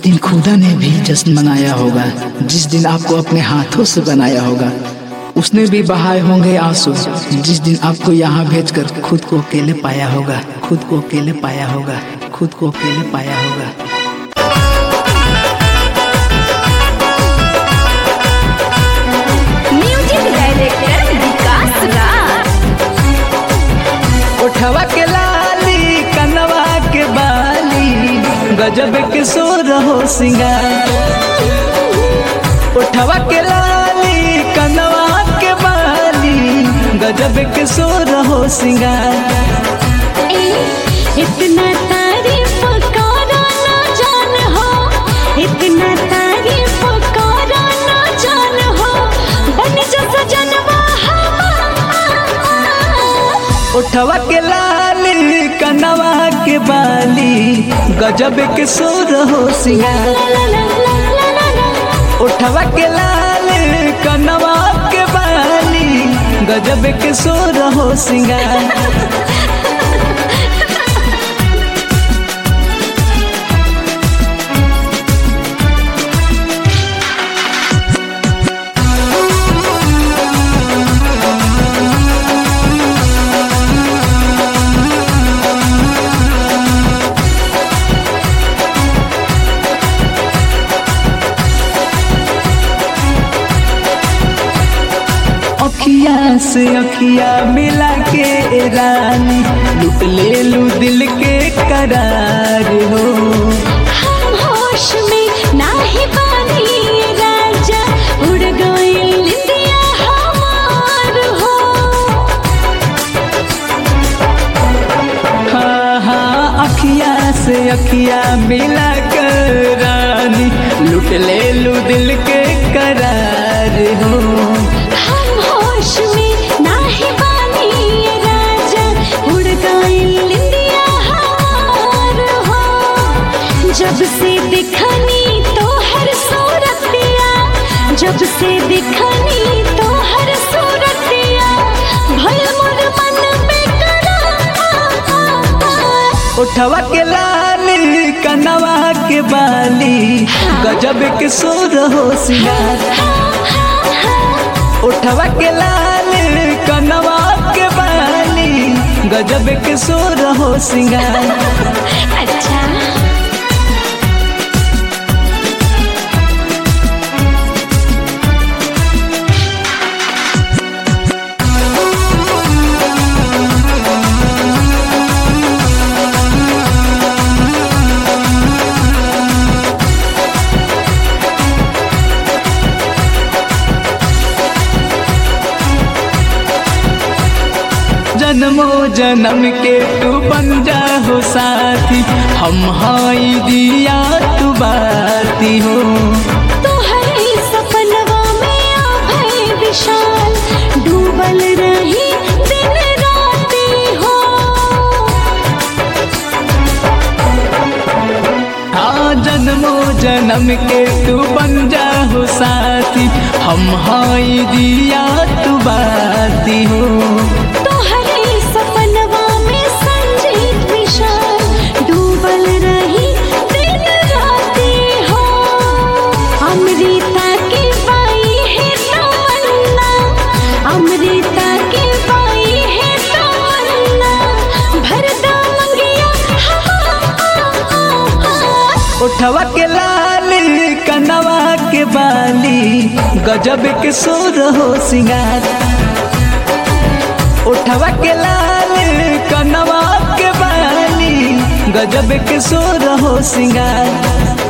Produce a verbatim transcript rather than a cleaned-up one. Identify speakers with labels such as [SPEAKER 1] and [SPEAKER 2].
[SPEAKER 1] दिन खुदा ने भी जश्न मनाया होगा, जिस दिन आपको अपने हाथों से बनाया होगा, उसने भी बहाए होंगे आंसू। जिस दिन आपको यहाँ भेजकर खुद को अकेले पाया होगा, खुद को अकेले पाया होगा, खुद को अकेले पाया होगा।
[SPEAKER 2] Music director Vikas Raj.
[SPEAKER 1] उठवा के लाली कनवा के बाली, गजब के सो रहो सिंगार। उठवा के लाली कनवा के बाली, गजब के सो रहो सिंगार।
[SPEAKER 2] इतना तारीफ करो ना जान हो, इतना तारीफ करो ना जान हो, बन जो सजनवा
[SPEAKER 1] उठवा के लाली कनवा के बाली, गजब के सो रहो सिंगार। उठवा के लाली कनवा के बाली, गजब के सो रहो सिंगार। अखिया से अखिया मिला के रानी, लुट ले लू दिल के करार हो।
[SPEAKER 2] हम होश में नाही बानी राजा, उड़ गई निंदिया हमार हो।
[SPEAKER 1] हाँ हाँ अखिया से अखिया मिला कर रानी, लुट ले लू दिल के करार हो।
[SPEAKER 2] होश में नाही बानी राजा, उड़ गई निंदिया हमार हो। जब से दिखनी तो हर सूरतिया, जब से दिखनी तो हर सूरतिया, भय मोर मन बेकरार।
[SPEAKER 1] उठवा के लाली कनवा के बाली, गजब के सो रहो सिंगार। उठवा के लाली कनवा के बाली, गजब के सो रहो सिंगार।
[SPEAKER 2] अच्छा
[SPEAKER 1] जन्मो जन्म के तू बन जा हो साथी, हम हाई दिया तू बाती हो।
[SPEAKER 2] तोहरे सपनवा में आभे विशाल, डूबल रही दिन राती हो।
[SPEAKER 1] हाँ जन्मो जन्म के तू बन जा हो साथी, हम हाई दिया तू बाती हो।
[SPEAKER 2] सपनवा में संजीत विशाल, डूबल रही दिन राती हो। अमृता की बाई है तमन्ना, अमृता की बाई है तमन्ना, भरदा मंगिया।
[SPEAKER 1] उठवा के लाली कनवा के बाली, गजब के सो रहो सिंगार। उठवा के लाली कनवा के बाली, गजब के सो रहो सिंगार।